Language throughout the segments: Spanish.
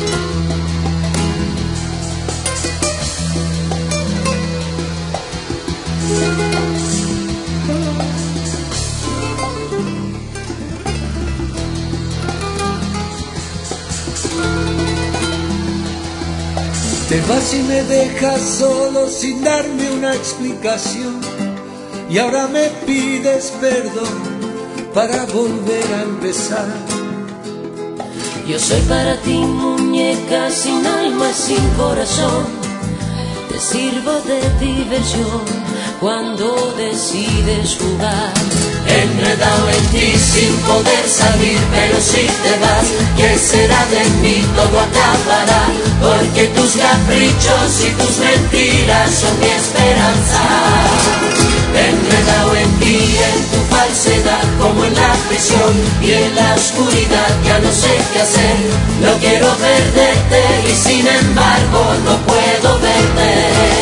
Te vas y me dejas solo sin darme una explicación, y ahora me pides perdón para volver a empezar. Yo soy para ti muñeca sin alma y sin corazón, te sirvo de diversión cuando decides jugar. Enredado en ti sin poder salir, pero si te vas, ¿qué será de mí? Todo acabará, porque tus caprichos y tus mentiras son mi esperanza. Enredado en ti, en tu falsedad, como en la prisión y en la oscuridad, ya no sé qué hacer. No quiero perderte y sin embargo no puedo verte.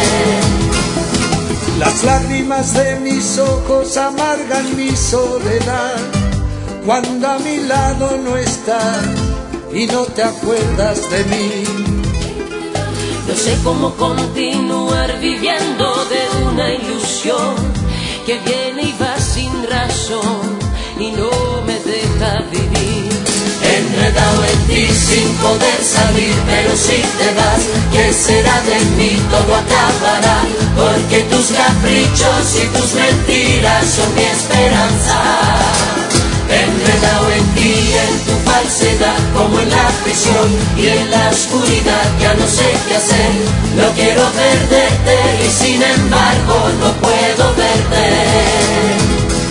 Las lágrimas de mis ojos amargan mi soledad, cuando a mi lado no estás y no te acuerdas de mí. No sé cómo continuar viviendo de una ilusión que viene y va sin razón y no me deja vivir. Enredado en ti sin poder salir, pero si te vas, ¿qué será de mí? Todo acabará, porque tus caprichos y tus mentiras son mi esperanza. Enredado en ti, en tu falsedad, como en la prisión y en la oscuridad, ya no sé qué hacer. No quiero perderte y sin embargo no puedo verte.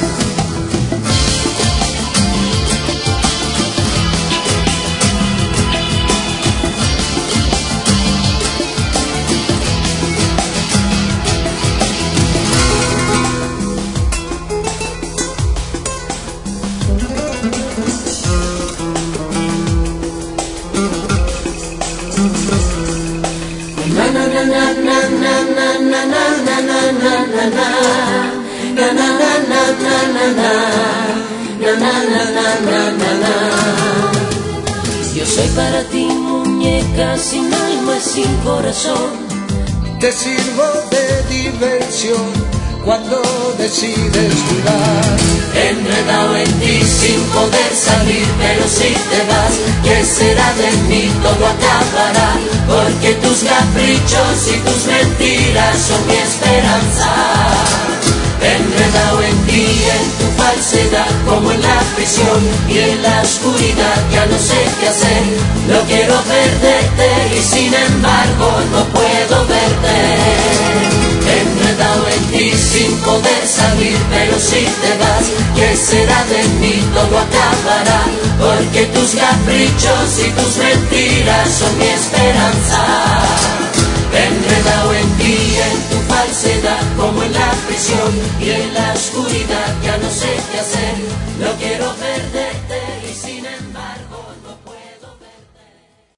Yo soy para ti muñeca sin alma y sin corazón, te sirvo de diversión cuando decides jugar. Enredado en ti sin poder salir, pero si te vas, ¿qué será de mí? Todo acabará, porque tus caprichos y tus mentiras son mi esperanza. Enredado en ti, en tu falsedad, como en la prisión y en la oscuridad, ya no sé qué hacer. No quiero perderte y sin embargo no puedo verte. Enredado en ti sin poder salir, pero si te vas, ¿qué será de mí? Todo acabará, porque tus caprichos y tus mentiras son mi esperanza. Enredado en ti, en tu falsedad, como en la prisión y en la oscuridad, ya no sé qué hacer. No quiero perderte.